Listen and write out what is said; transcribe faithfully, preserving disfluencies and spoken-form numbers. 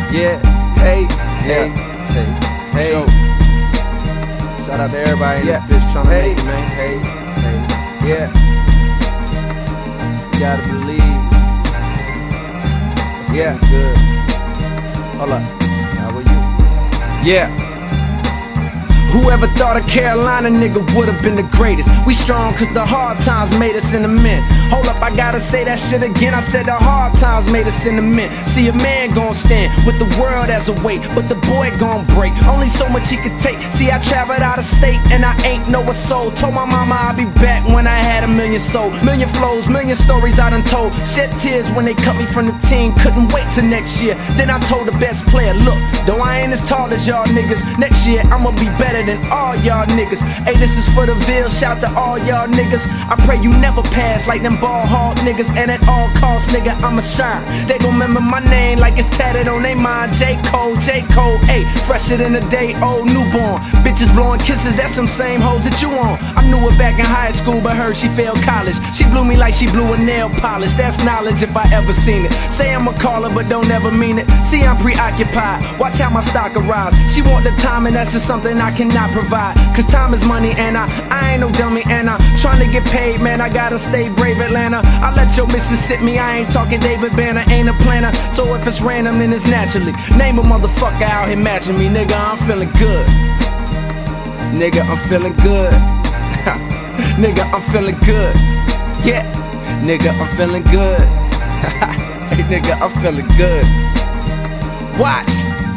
Yeah, hey, hey, Yeah. hey, hey. So, shout out to everybody in Yeah. the bitch trying to Hey. make it, man. Hey, hey, yeah. You gotta believe. Yeah. Good. Hold up. How are you? Yeah. Whoever thought a Carolina nigga would've been the greatest? We strong cause the hard times made us in the men. Hold up, I gotta say that shit again. I said the hard times made us in the men. See, a man gon' stand with the world as a weight, but the boy gon' break. Only so much he could take. See, I traveled out of state and I ain't know a soul. Told my mama I'd be back when I had a million soul. Million flows, million stories I done told. Shed tears when they cut me from the team. Couldn't wait till next year. Then I told the best player, look, though I ain't as tall as y'all niggas, next year I'ma be better than all y'all niggas. Hey, this is for the Ville, shout to all y'all niggas. I pray you never pass like them ball hog niggas. And at all costs, nigga, I'ma shine. They gon' remember my name like it's tatted on they mind. J. Cole, J. Cole, hey, fresher than a day old newborn. Bitches blowing kisses, that's some same hoes that you on. I knew her back in high school, but heard she failed college. She blew me like she blew a nail polish. That's knowledge if I ever seen it. Say I'm a caller, but don't ever mean it. See, I'm preoccupied, watch how my stock arise. She want the time and that's just something I cannot provide. Cause time is money and I, I ain't no dummy and I'm trying to get paid, man, I gotta stay brave, Atlanta. I let your missus sit me, I ain't talking David Banner, ain't a planner. So if it's random, then it's naturally. Name a motherfucker out here matching me, nigga, I'm feeling good. Nigga, I'm feeling good. Nigga, I'm feeling good. Yeah, nigga, I'm feeling good. Hey, nigga, I'm feeling good. Watch.